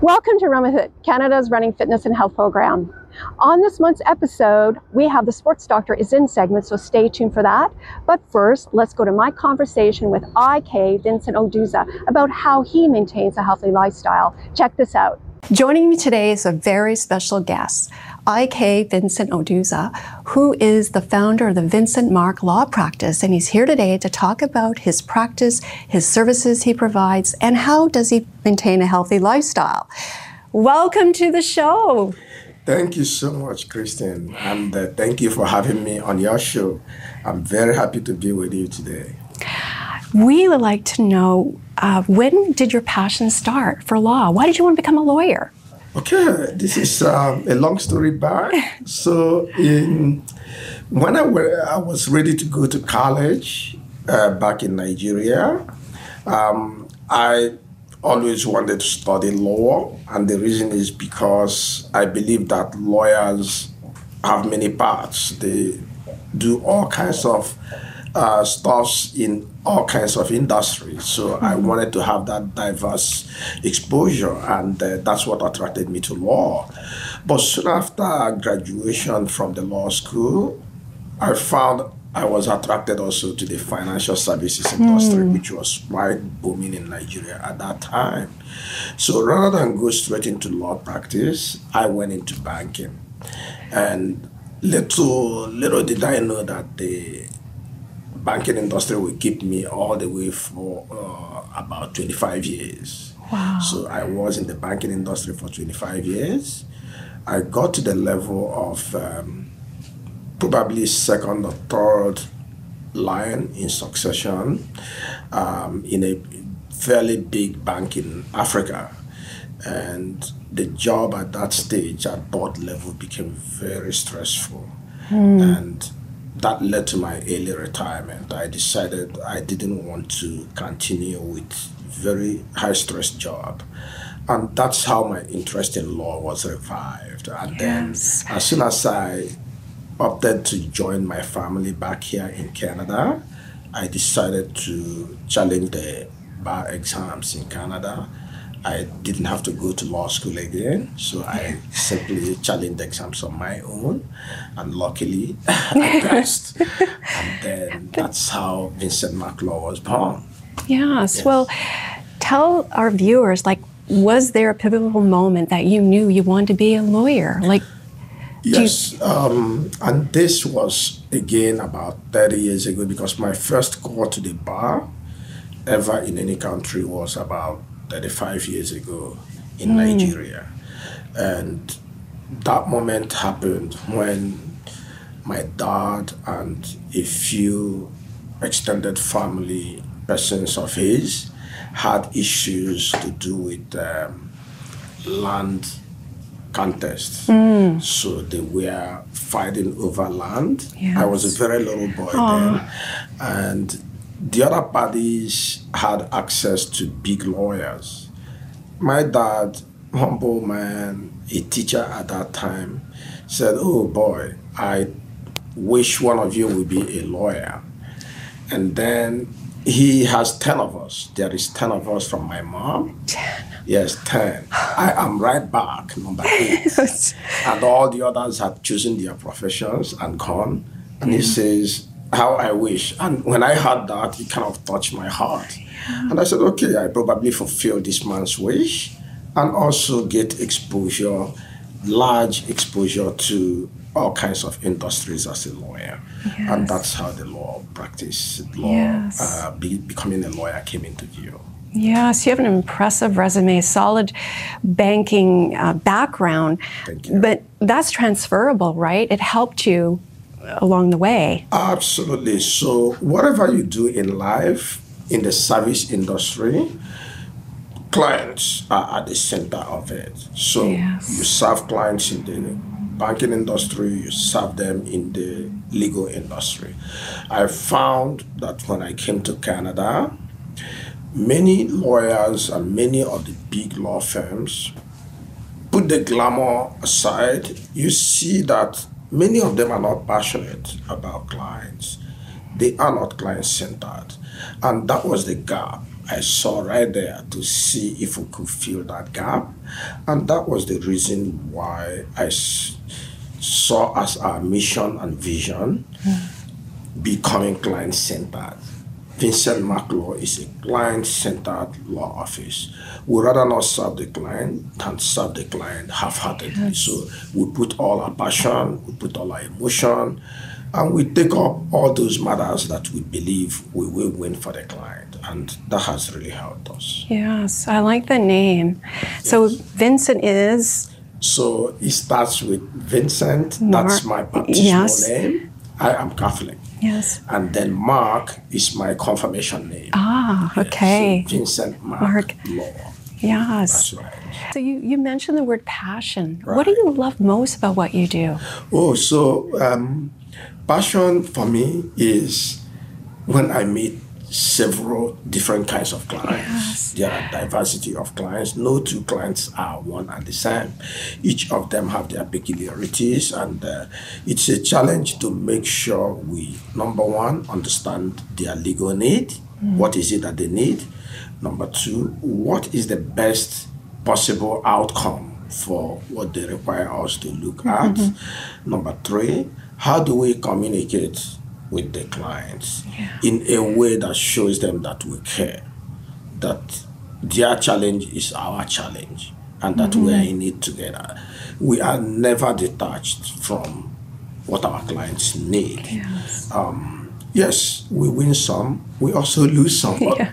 Welcome to Run With It, Canada's running fitness and health program. On this month's episode, we have the Sports Doctor is in segment, so stay tuned for that. But first, let's go to my conversation with IK Vincent Oduza about how he maintains a healthy lifestyle. Check this out. Joining me today is a very special guest, IK Vincent Oduza, who is the founder of the Vincent Mark Law Practice, and he's here today to talk about his practice, his services he provides, and how does he maintain a healthy lifestyle. Welcome to the show. Thank you so much, Christine, and thank you for having me on your show. I'm very happy to be with you today. We would like to know, when did your passion start for law? Why did you want to become a lawyer? Okay, this is a long story back. So when I was ready to go to college back in Nigeria, I always wanted to study law, and the reason is because I believe that lawyers have many parts. They do all kinds of stuffs in all kinds of industries. So I wanted to have that diverse exposure, and that's what attracted me to law. But soon after graduation from the law school, I found I was attracted also to the financial services industry, which was quite booming in Nigeria at that time. So rather than go straight into law practice, I went into banking. And little did I know that the banking industry will keep me all the way for about 25 years. Wow. So I was in the banking industry for 25 years. I got to the level of probably second or third line in succession in a fairly big bank in Africa. And the job at that stage, at board level, became very stressful. And that led to my early retirement. I decided I didn't want to continue with very high-stress job. And that's how my interest in law was revived. And then as soon as I opted to join my family back here in Canada, I decided to challenge the bar exams in Canada. I didn't have to go to law school again, so I simply challenged the exams on my own, and luckily I passed. And then that's how Vincent Mark Law was born. Yes. Well, tell our viewers, was there a pivotal moment that you knew you wanted to be a lawyer? Yes, and this was again about 30 years ago, because my first call to the bar ever in any country was about 35 years ago in Nigeria. And that moment happened when my dad and a few extended family persons of his had issues to do with land contests. So they were fighting over land. Yes. I was a very little boy then. And the other parties had access to big lawyers. My dad, humble man, a teacher at that time, said, "Oh boy, I wish one of you would be a lawyer." And then he has 10 of us. There is 10 of us from my mom. 10. Yes, 10. I am right back, number 8. And all the others had chosen their professions and gone. And he says, "How I wish." And when I heard that, it kind of touched my heart. And I said, okay, I probably fulfill this man's wish and also get exposure, large exposure to all kinds of industries as a lawyer. Yes. And that's how the law practice, becoming a lawyer came into view. Yes, you have an impressive resume, solid banking background. Thank you. But that's transferable, right? It helped you along the way. Absolutely. So whatever you do in life, in the service industry, clients are at the center of it. So you serve clients in the banking industry, you serve them in the legal industry. I found that when I came to Canada, many lawyers and many of the big law firms put the glamour aside. You see that many of them are not passionate about clients. They are not client-centered. And that was the gap I saw right there to see if we could fill that gap. And that was the reason why saw as our mission and vision becoming client-centered. Vincent Mac Law is a client-centered law office. We rather not serve the client than serve the client half-heartedly. Yes. So we put all our passion, we put all our emotion, and we take up all those matters that we believe we will win for the client. And that has really helped us. Yes, I like the name. So Vincent is? So it starts with Vincent. Mark. That's my baptismal Yes. name. I am Catholic. Yes. And then Mark is my confirmation name. Ah, okay. So Vincent Mark Law. Yes. That's right. So you mentioned the word passion. What do Right. you love most about what you do? Oh, so passion for me is when I meet several different kinds of clients. Yes. There are diversity of clients. No two clients are one and the same. Each of them have their peculiarities, and it's a challenge to make sure we, number one, understand their legal need. What is it that they need? Number two, what is the best possible outcome for what they require us to look at? Number three, how do we communicate with the clients in a way that shows them that we care, that their challenge is our challenge, and that we are in it together. We are never detached from what our clients need. Yes. Yes, we win some, we also lose some, but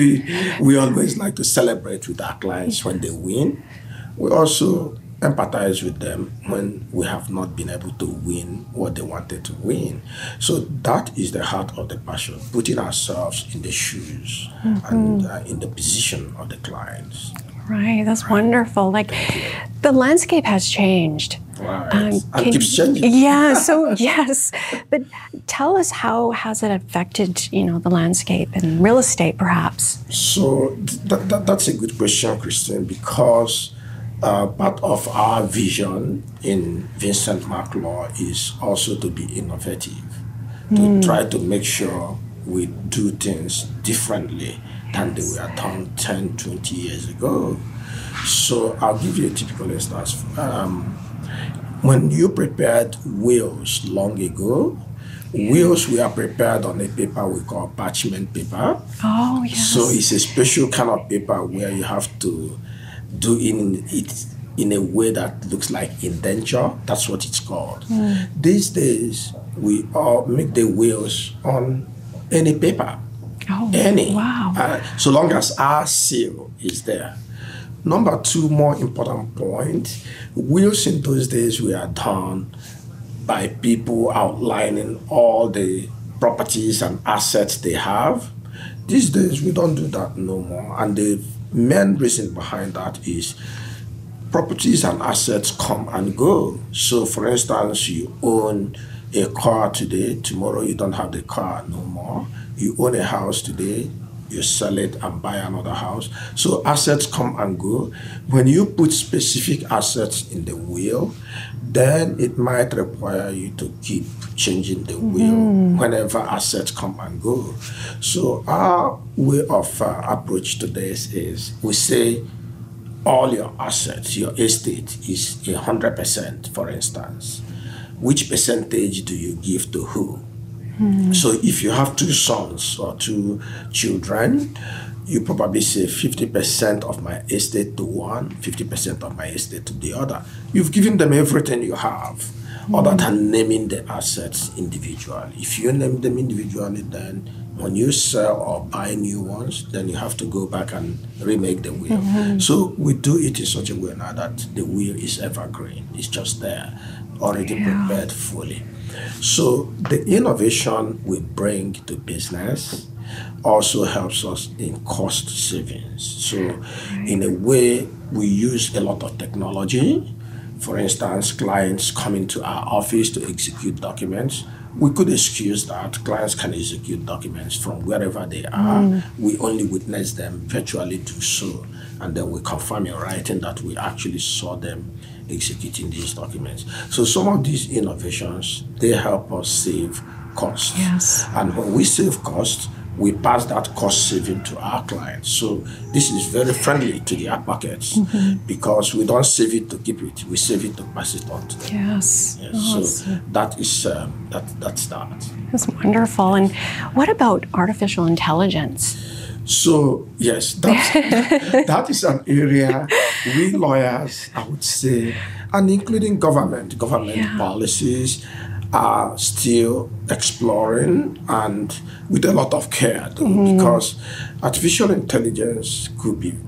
we always like to celebrate with our clients when they win. We also empathize with them when we have not been able to win what they wanted to win. So that is the heart of the passion, putting ourselves in the shoes and in the position of the clients. Right, that's wonderful. Like, the landscape has changed. Right. And keeps changing. Yeah, so yes. But tell us, how has it affected, the landscape and real estate perhaps? So that's a good question, Christine, because part of our vision in Vincent Mac Law is also to be innovative, to try to make sure we do things differently than they were done 10, 20 years ago. So I'll give you a typical instance. When you prepared wills long ago, wills were prepared on a paper we call parchment paper. Oh, yes. So it's a special kind of paper where you have to do it in a way that looks like indenture. That's what it's called. These days, we all make the wills on any paper. Oh, Any. wow. So long as our seal is there. Number two, more important point, wills in those days were done by people outlining all the properties and assets they have. These days, we don't do that no more. And the main reason behind that is properties and assets come and go. So, for instance, you own a car today, tomorrow you don't have the car no more. You own a house today, you sell it and buy another house. So assets come and go. When you put specific assets in the will, then it might require you to keep changing the will whenever assets come and go. So our way of approach to this is we say all your assets, your estate is 100%, for instance. Which percentage do you give to who? So if you have two sons or two children, you probably say 50% of my estate to one, 50% of my estate to the other. You've given them everything you have, other than naming the assets individually. If you name them individually, then when you sell or buy new ones, then you have to go back and remake the will. So we do it in such a way now that the will is evergreen. It's just there, already prepared fully. So the innovation we bring to business also helps us in cost savings. So in a way, we use a lot of technology. For instance, clients coming to our office to execute documents. We could excuse that. Clients can execute documents from wherever they are. We only witness them virtually do so. And then we confirm in writing that we actually saw them executing these documents. So some of these innovations, they help us save costs. Yes. And when we save costs, we pass that cost saving to our clients. So this is very friendly to their pockets because we don't save it to keep it, we save it to pass it on to them. Yes. So that is that's that. That's wonderful. And what about artificial intelligence? So yes, that is an area we lawyers, I would say, and including government policies, are still exploring and with a lot of care, though, because artificial intelligence could be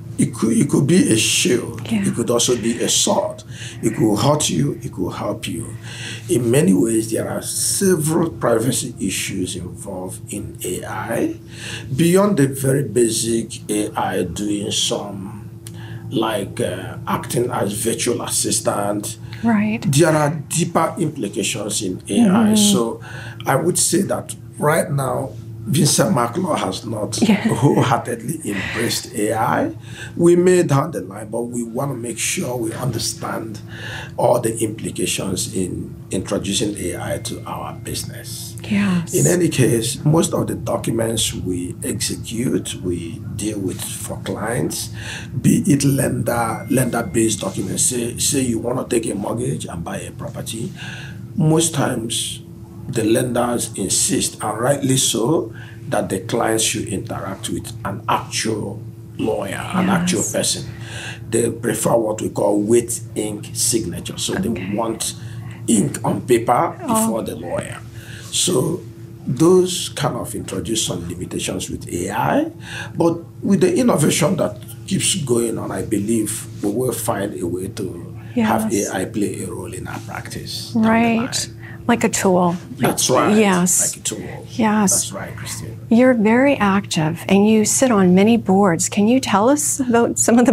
a shield. It could also be a sword. It could hurt you. It could help you. In many ways, there are several privacy issues involved in AI. Beyond the very basic AI doing some, like acting as virtual assistant, right? There are deeper implications in AI. So I would say that right now, Vincent McLaw has not wholeheartedly embraced AI. We may down the line, but we want to make sure we understand all the implications in introducing AI to our business. Yes. In any case, most of the documents we execute, we deal with for clients, be it lender-based documents. Say you want to take a mortgage and buy a property. Most times, the lenders insist, and rightly so, that the clients should interact with an actual lawyer, an actual person. They prefer what we call wet ink signature. So they want ink on paper before the lawyer. So those kind of introduce some limitations with AI, but with the innovation that keeps going on, I believe we will find a way to have AI play a role in our practice. Right. Like a tool. That's right. Yes. Like a tool. Yes. That's right, Christine. You're very active and you sit on many boards. Can you tell us about some of the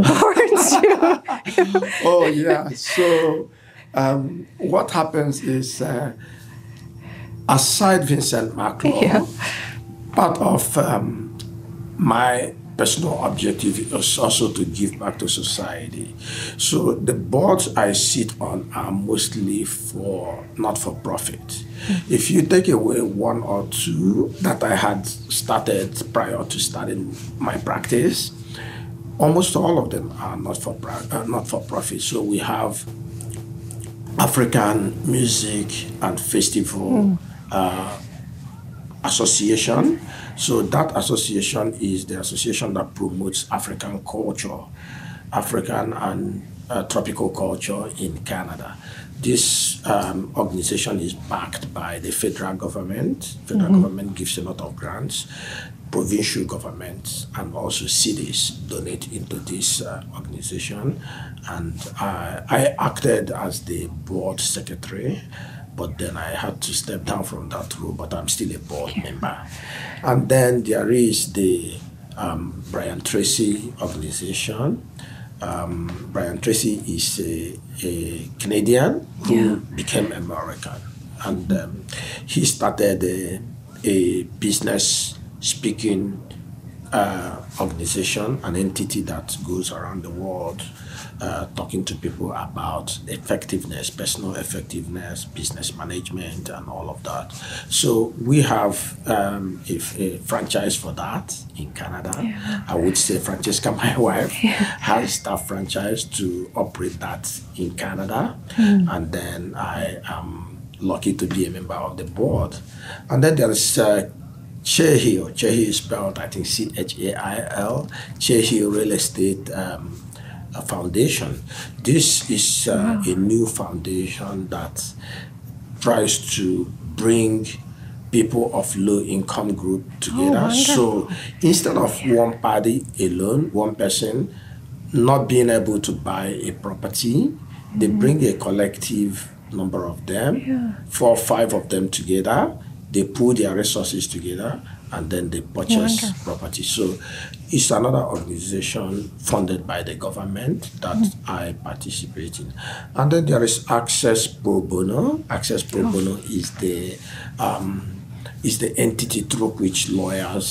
boards? Oh, yeah. So what happens is, aside Vincent McLaw, part of my personal objective is also to give back to society. So the boards I sit on are mostly for not-for-profit. If you take away one or two that I had started prior to starting my practice, almost all of them are not-for-profit. So we have African Music and Festival Association. So that association is the association that promotes African culture, African and tropical culture in Canada. This organization is backed by the federal government. Federal government gives a lot of grants. Provincial governments and also cities donate into this organization. And I acted as the board secretary, but then I had to step down from that role, but I'm still a board member. And then there is the Brian Tracy organization. Brian Tracy is a Canadian who became American. And he started a business speaking organization, an entity that goes around the world talking to people about effectiveness, personal effectiveness, business management, and all of that. So we have a franchise for that in Canada. I would say Francesca, my wife, has that franchise to operate that in Canada. And then I am lucky to be a member of the board. And then there is Chehill. Chehill is spelled, I think, Chail. Chehill Real Estate Foundation. This is a new foundation that tries to bring people of low income group together. So instead of one party alone, one person not being able to buy a property, they bring a collective number of them, 4 or 5 of them together. They pool their resources together and then they purchase property. So it's another organization funded by the government that I participate in. And then there is Access Pro Bono. Access Pro Bono is the entity through which lawyers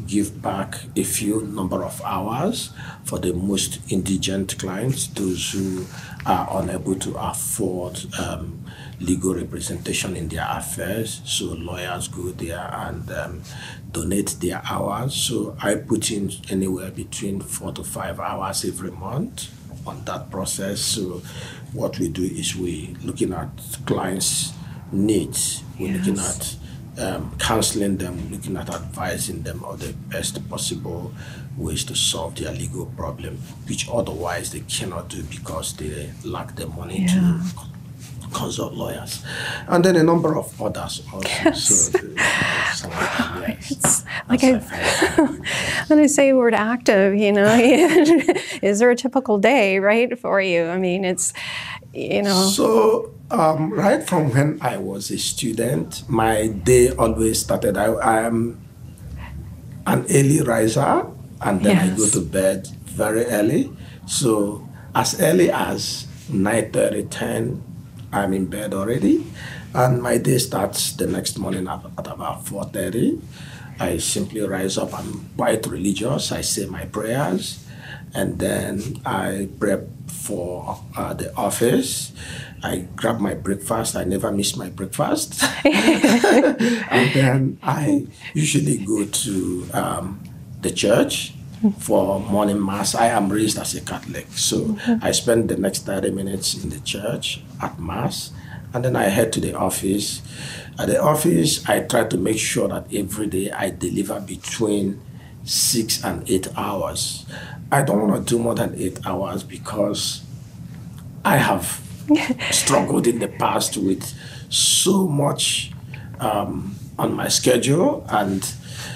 give back a few number of hours for the most indigent clients, those who are unable to afford legal representation in their affairs. So lawyers go there and donate their hours. So I put in anywhere between 4 to 5 hours every month on that process. So what we do is we looking at clients' needs. We're looking at counseling them, looking at advising them of the best possible ways to solve their legal problem, which otherwise they cannot do because they lack the money to consult lawyers. And then a number of others also. Yes. So, It's like when I say the word active, you know, is there a typical day, right, for you? I mean, it's, you know. So right from when I was a student, my day always started. I am an early riser, and then I go to bed very early. So as early as 9:30, 10, I'm in bed already. And my day starts the next morning at about 4:30. I simply rise up. I'm quite religious. I say my prayers, and then I prep for the office. I grab my breakfast. I never miss my breakfast. And then I usually go to the church for morning mass. I am raised as a Catholic, so I spend the next 30 minutes in the church at mass, and then I head to the office. At the office, I try to make sure that every day I deliver between 6 and 8 hours. I don't want to do more than 8 hours because I have struggled in the past with so much on my schedule, and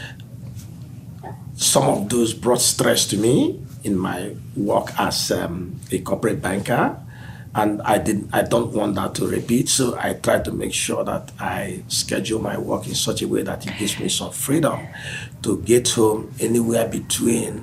some of those brought stress to me in my work as a corporate banker, and I don't want that to repeat. So I try to make sure that I schedule my work in such a way that it gives me some freedom to get home anywhere between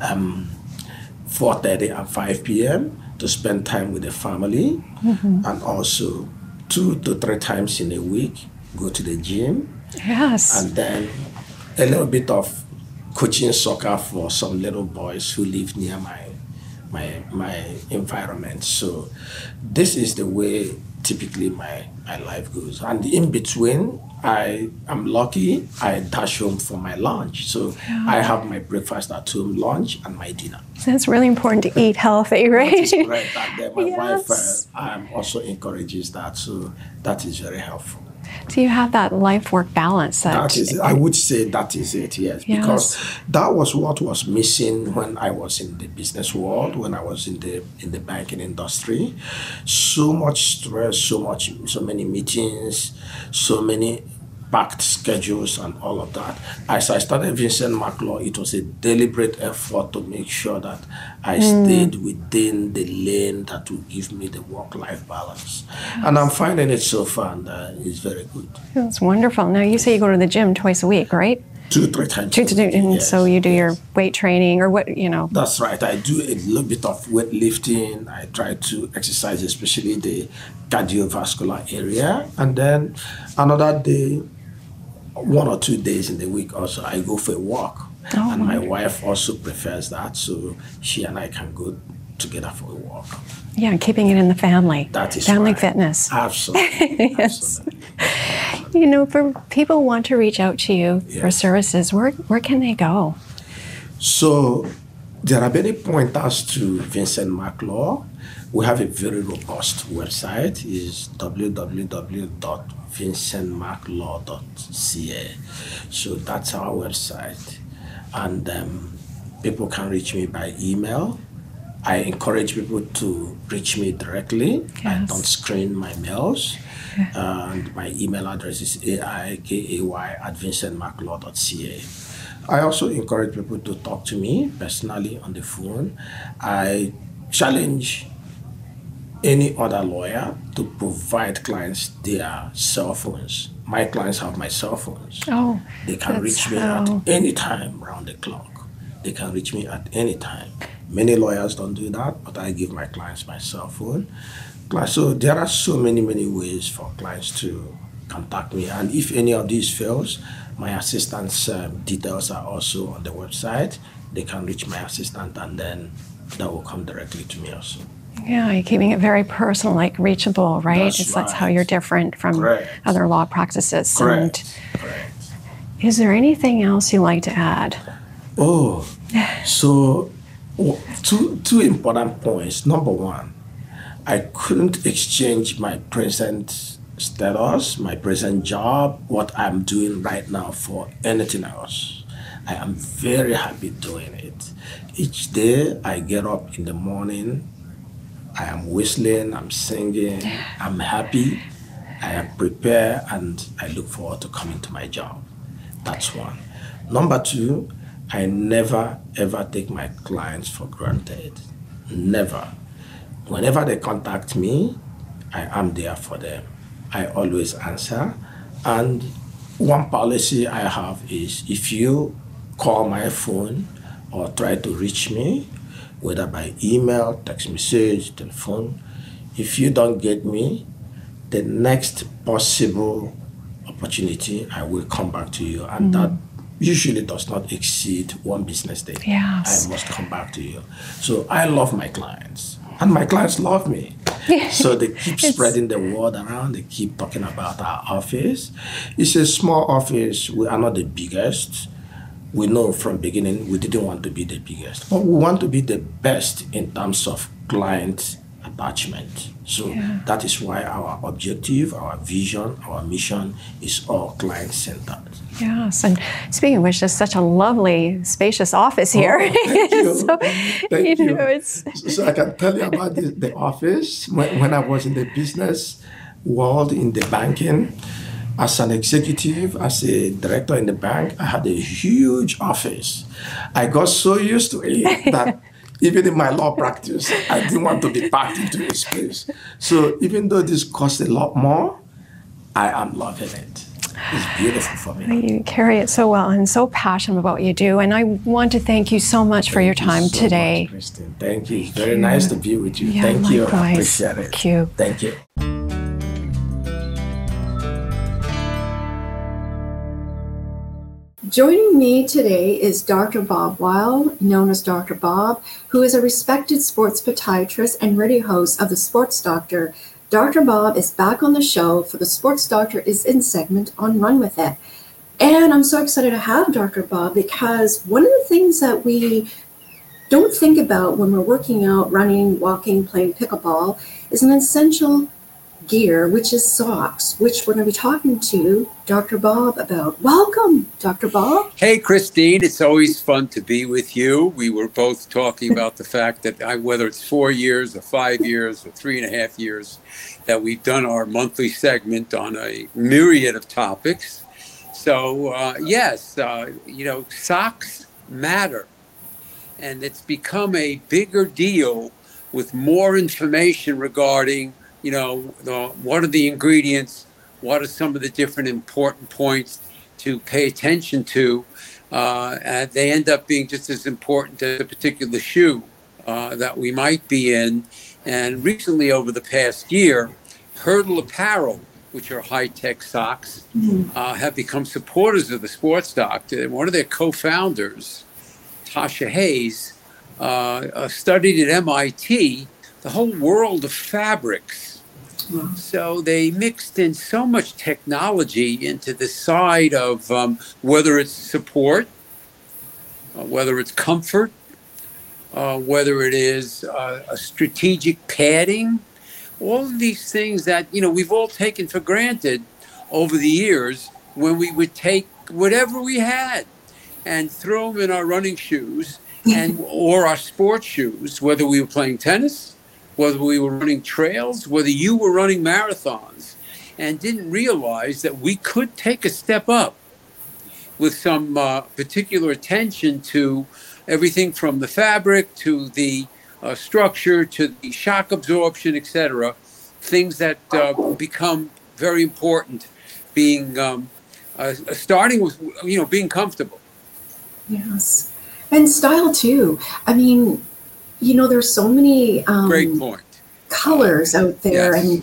4:30 and 5 p.m. to spend time with the family, and also 2 to 3 times in a week go to the gym. Yes. And then a little bit of coaching soccer for some little boys who live near my environment. So this is the way typically my life goes. And in between, I am lucky, I dash home for my lunch. So I have my breakfast at home, lunch, and my dinner. So it's really important to eat healthy, right? That is correct. And then my Yes. wife also encourages that. So that is very helpful. So you have that life-work balance. That is, I would say that is it, yes. Because that was what was missing when I was in the business world, when I was in the banking industry. So much stress, so many meetings, so many packed schedules and all of that. As I started Vincent Mac Law, it was a deliberate effort to make sure that I stayed within the lane that would give me the work-life balance. And I'm finding it so far, and it's very good. That's wonderful. Now, you say you go to the gym twice a week, right? 2 to 3 times. And Yes, so you do your weight training or what, you know. That's right. I do a little bit of weightlifting. I try to exercise, especially the cardiovascular area. And then another day, 1 or 2 days in the week also, I go for a walk. And my wife also prefers that, so she and I can go together for a walk. Yeah, keeping it in the family. That is family right. fitness. Absolutely. Yes. Absolutely. You know, for people who want to reach out to you for services, where can they go? So there are many pointers to Vincent Mac Law. We have a very robust website. It's www.vincentmaclaw.ca. So that's our website. And people can reach me by email. I encourage people to reach me directly. Yes. I don't screen my mails. And my email address is aikay@vincentmaclaw.ca. I also encourage people to talk to me personally on the phone. I challenge any other lawyer to provide clients their cell phones. My clients have my cell phones. Oh, They can reach me at any time round the clock. They can reach me at any time. Many lawyers don't do that, but I give my clients my cell phone. So there are so many ways for clients to contact me. And if any of these fails, My assistant's details are also on the website. They can reach my assistant, and then that will come directly to me also. Yeah, you're keeping it very personal, like reachable, right? That's how you're different from Correct. other law practices. Correct. Correct. Is there anything else you'd like to add? Oh, so two important points. Number one, I couldn't exchange my present status, my present job, what I'm doing right now for anything else. I am very happy doing it. Each day I get up in the morning, I am whistling, I'm singing, I'm happy, I am prepared, and I look forward to coming to my job. That's one. Number two, I never ever take my clients for granted. Never. Whenever they contact me, I am there for them. I always answer. And one policy I have is if you call my phone or try to reach me, whether by email, text message, telephone, if you don't get me, the next possible opportunity, I will come back to you. And that usually does not exceed one business day. Yes. I must come back to you. So I love my clients, and my clients love me. So they keep spreading the word around. They keep talking about our office. It's a small office. We are not the biggest. We know from beginning we didn't want to be the biggest, but we want to be the best in terms of client attachment. So that is why our objective, our vision, our mission is all client-centered. Yes, and speaking of which, there's such a lovely, spacious office here. Thank you. So, Thank you. It's... So I can tell you about the office. When I was in the business world, in the banking, as an executive, as a director in the bank, I had a huge office. I got so used to it that even in my law practice, I didn't want to be packed into a space. So even though this costs a lot more, I am loving it. It's beautiful for me. You carry it so well and so passionate about what you do. And I want to thank you so much for your time today. Much, Christine. Thank you. Very nice to be with you. Yeah, Thank you. I likewise. appreciate it. Thank you. Thank you. Joining me today is Dr. Bob Weil, known as Dr. Bob, who is a respected sports podiatrist and radio host of The Sports Doctor. Dr. Bob is back on the show for The Sports Doctor is in segment on Run With It. And I'm so excited to have Dr. Bob because one of the things that we don't think about when we're working out, running, walking, playing pickleball is an essential gear, which is socks, which we're going to be talking to Dr. Bob about. Welcome, Dr. Bob. Hey, Christine. It's always fun to be with you. We were both talking about the fact that whether it's 4 years or 5 years or 3.5 years, that we've done our monthly segment on a myriad of topics. So, yes, socks matter. And it's become a bigger deal with more information regarding what are the ingredients, what are some of the different important points to pay attention to, and they end up being just as important as a particular shoe that we might be in. And recently, over the past year, Hurdle Apparel, which are high-tech socks, have become supporters of the Sports Doctor. One of their co-founders, Tasha Hayes, studied at MIT the whole world of fabrics. So they mixed in so much technology into the side of whether it's support, whether it's comfort, whether it is a strategic padding, all of these things that, we've all taken for granted over the years when we would take whatever we had and throw them in our running shoes or our sports shoes, whether we were playing tennis, whether we were running trails, whether you were running marathons, and didn't realize that we could take a step up with some particular attention to everything from the fabric to the structure to the shock absorption, etc. Things that become very important, being starting with being comfortable. Yes, and style too. I mean, there's so many great point colors out there, yes.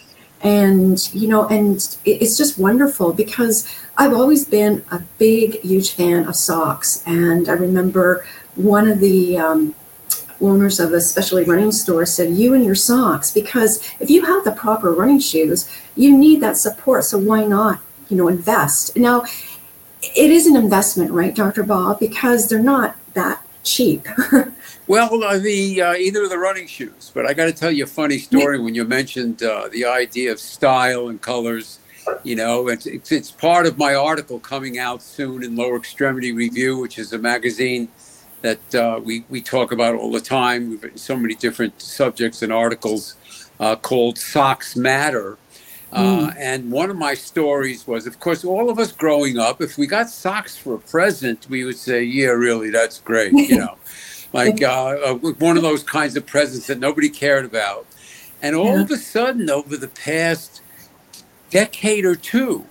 And, it's just wonderful because I've always been a big, huge fan of socks. And I remember one of the owners of a specialty running store said, you and your socks, because if you have the proper running shoes, you need that support. So why not, invest? Now, it is an investment, right, Dr. Bob? Because they're not that cheap. Well, either of the running shoes, but I got to tell you a funny story when you mentioned the idea of style and colors. It's part of my article coming out soon in Lower Extremity Review, which is a magazine that we talk about all the time. We've written so many different subjects and articles called Socks Matter. And one of my stories was, of course, all of us growing up, if we got socks for a present, we would say, yeah, really, that's great, like one of those kinds of presents that nobody cared about. And all of a sudden, over the past decade or two,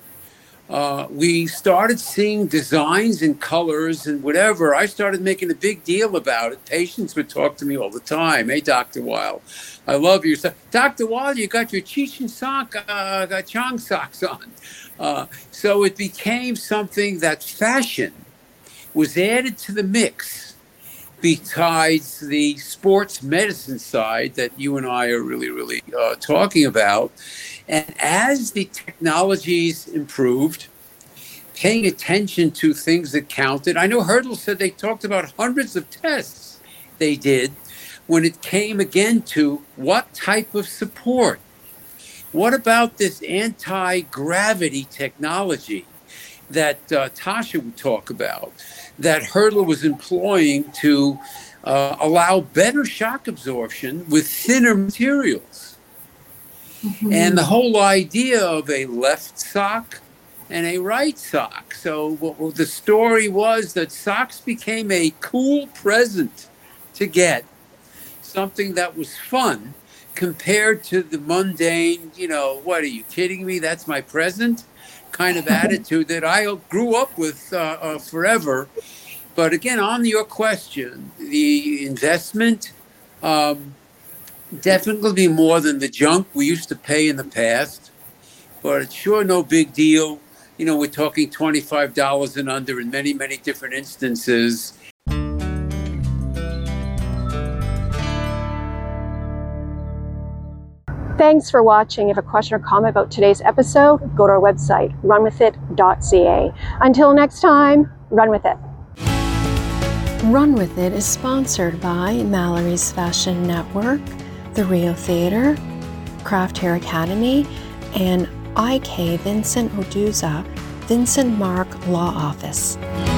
we started seeing designs and colors and whatever. I started making a big deal about it. Patients would talk to me all the time. Hey, Dr. Weil, I love your stuff. Dr. Weil, you got your Cheech and Chong socks on. So it became something that fashion was added to the mix besides the sports medicine side that you and I are really talking about. And as the technologies improved, paying attention to things that counted. I know Hurdle said they talked about hundreds of tests they did when it came again to what type of support. What about this anti-gravity technology that Tasha would talk about, that Hurdle was employing to allow better shock absorption with thinner materials? Mm-hmm. And the whole idea of a left sock and a right sock. So the story was that socks became a cool present to get, something that was fun compared to the mundane, what are you kidding me? That's my present kind of attitude that I grew up with forever. But again, on your question, the investment definitely be more than the junk we used to pay in the past, but it's sure no big deal. We're talking $25 and under in many, many different instances. Thanks for watching. If you have a question or comment about today's episode, go to our website, runwithit.ca. Until next time, run with it. Run With It is sponsored by Mallory's Fashion Network, the Rio Theater, Craft Hair Academy, and IK Vincent Oduza, Vincent Mark Law Office.